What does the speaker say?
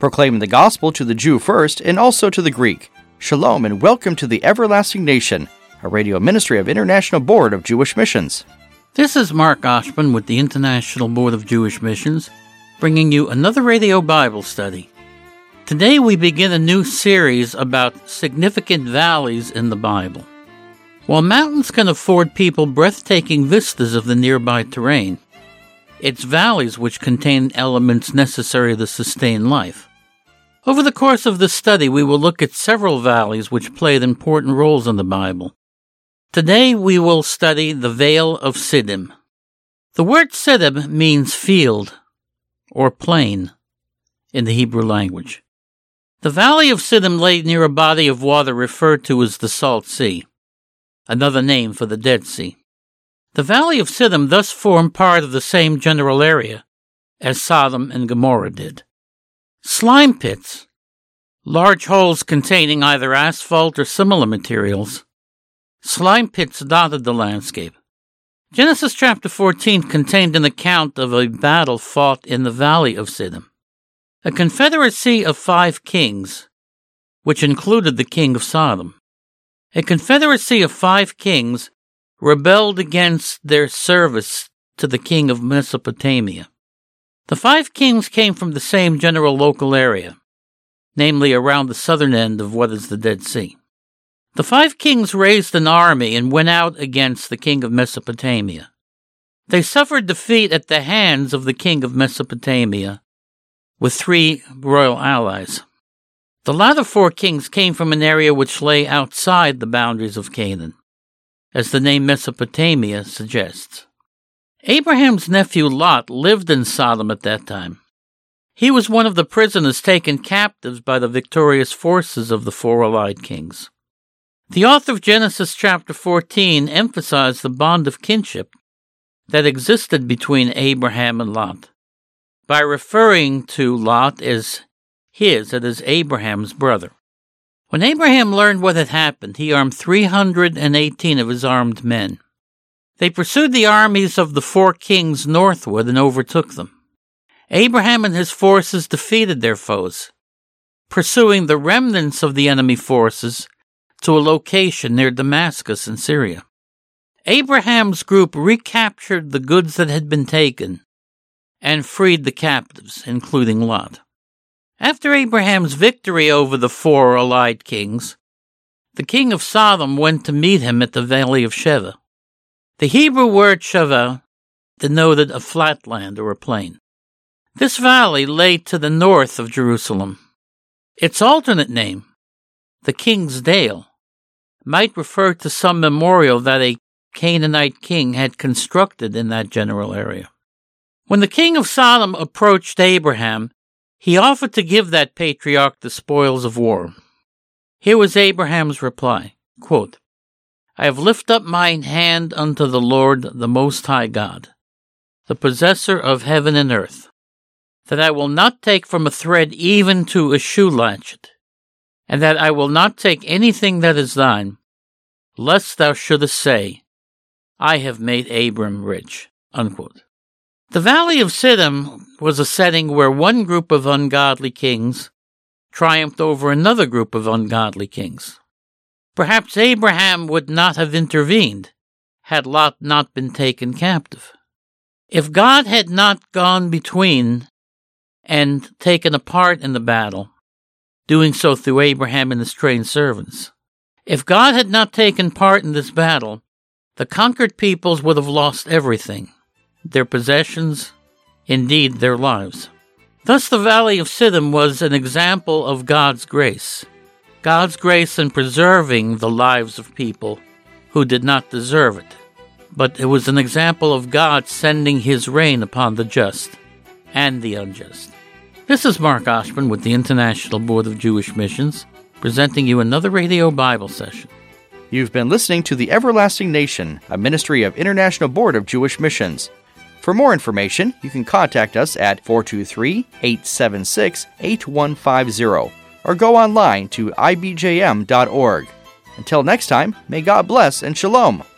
proclaiming the gospel to the Jew first and also to the Greek. Shalom and welcome to the Everlasting Nation, a radio ministry of International Board of Jewish Missions. This is Mark Oshman with the International Board of Jewish Missions, bringing you another radio Bible study. Today we begin a new series about significant valleys in the Bible. While mountains can afford people breathtaking vistas of the nearby terrain, it's valleys which contain elements necessary to sustain life. Over the course of this study, we will look at several valleys which played important roles in the Bible. Today we will study the Vale of Siddim. The word Siddim means field or plain in the Hebrew language. The Valley of Siddim lay near a body of water referred to as the Salt Sea, another name for the Dead Sea. The Valley of Siddim thus formed part of the same general area as Sodom and Gomorrah did. Slime pits, large holes containing either asphalt or similar materials, slime pits dotted the landscape. Genesis chapter 14 contained an account of a battle fought in the Valley of Siddim. A confederacy of 5 kings, which included the king of Sodom. A confederacy of 5 kings rebelled against their service to the king of Mesopotamia. The 5 kings came from the same general local area, namely around the southern end of what is the Dead Sea. The 5 kings raised an army and went out against the king of Mesopotamia. They suffered defeat at the hands of the king of Mesopotamia with 3 royal allies. The latter 4 kings came from an area which lay outside the boundaries of Canaan, as the name Mesopotamia suggests. Abraham's nephew Lot lived in Sodom at that time. He was one of the prisoners taken captives by the victorious forces of the 4 allied kings. The author of Genesis chapter 14 emphasized the bond of kinship that existed between Abraham and Lot by referring to Lot as Abraham's brother. When Abraham learned what had happened, he armed 318 of his armed men. They pursued the armies of the 4 kings northward and overtook them. Abraham and his forces defeated their foes, pursuing the remnants of the enemy forces to a location near Damascus in Syria. Abraham's group recaptured the goods that had been taken and freed the captives, including Lot. After Abraham's victory over the 4 allied kings, the king of Sodom went to meet him at the Valley of Sheva. The Hebrew word Sheva denoted a flat land or a plain. This valley lay to the north of Jerusalem. Its alternate name, the King's Dale, might refer to some memorial that a Canaanite king had constructed in that general area. When the king of Sodom approached Abraham, he offered to give that patriarch the spoils of war. Here was Abraham's reply, quote, I have lifted up mine hand unto the Lord, the Most High God, the possessor of heaven and earth, that I will not take from a thread even to a shoe latchet, and that I will not take anything that is thine, lest thou shouldest say, I have made Abram rich. Unquote. The Valley of Siddim was a setting where one group of ungodly kings triumphed over another group of ungodly kings. Perhaps Abraham would not have intervened had Lot not been taken captive. If God had not gone between and taken a part in the battle, doing so through Abraham and his trained servants, if God had not taken part in this battle, the conquered peoples would have lost everything, their possessions, indeed their lives. Thus the Valley of Siddim was an example of God's grace in preserving the lives of people who did not deserve it. But it was an example of God sending his rain upon the just and the unjust. This is Mark Oshman with the International Board of Jewish Missions, presenting you another radio Bible session. You've been listening to The Everlasting Nation, a ministry of International Board of Jewish Missions. For more information, you can contact us at 423-876-8150 or go online to ibjm.org. Until next time, may God bless and shalom.